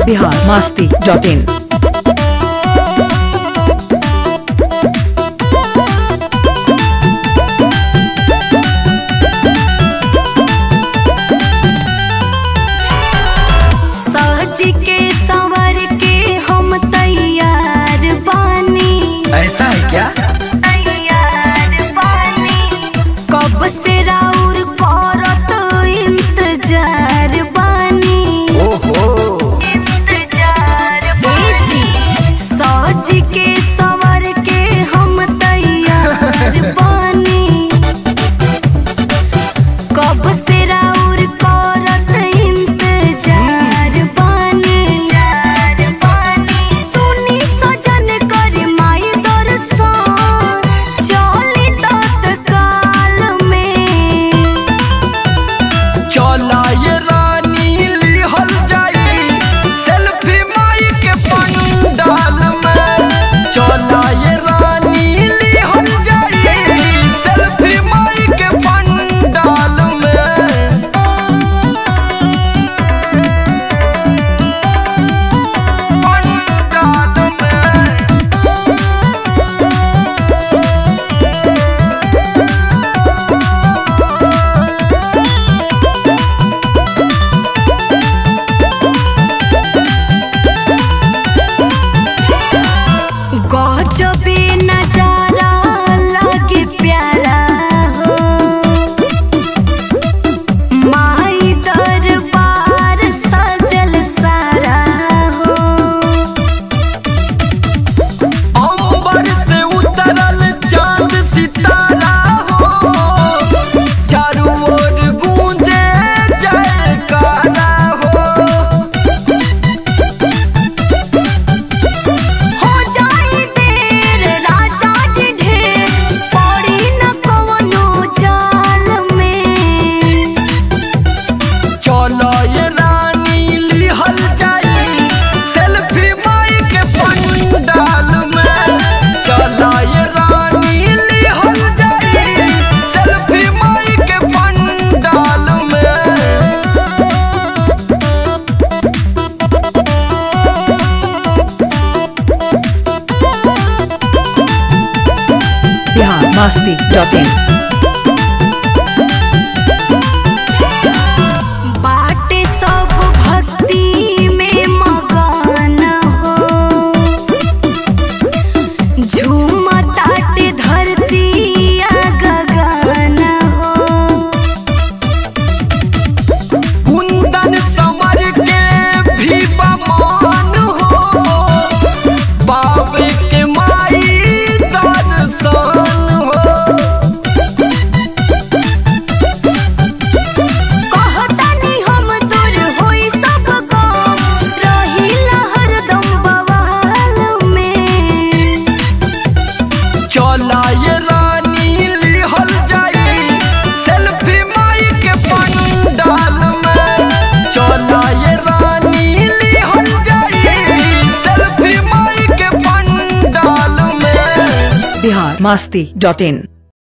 biharmasti.in। ऐसा है क्या? तैयार बानी कब से राउर करत इंतजार बानी। ओहो इंतजार बानी सज के सवर के हम तैयार बानी कब से राउर करत इंतजार बानी। सुनी सजन कर माई चली तत्काल में। चला ये रानी लिहल जाई सेल्फी माई के पंडाल में। चला ये रानी लिहल जाई सेल्फी माई के पंडाल में। पंडाल में गजबे नजारा लागे प्यारा हो माई दरबार सजल सारा हो। अंबर से उतरल चांद सितारा हो चारों ओर गूंजे जयकारा हो। हो जाई देर राजा जी ढेर पड़ी न कवनो जाल में। चलो ये रानी लिहल जाई सेल्फी माई के पंडाल में। चलो ये रानी लिहल जाई सेल्फी माई के पंडाल में। biharmasti.in। बाटे सब भक्ति में मगन हो झूमताटे धरती आ गगन हो। कुंदन समर के भी बमान हो बाबे के माई दर्शन हो। कहतानी हम दूर होई सब गम रहिला हरदम बवाल में। चला ये रानी लिहल जाई सेल्फी माई के पंडाल में। चला ये रानी लिहल जाई सेल्फी माई के पंडाल में। biharmasti.in।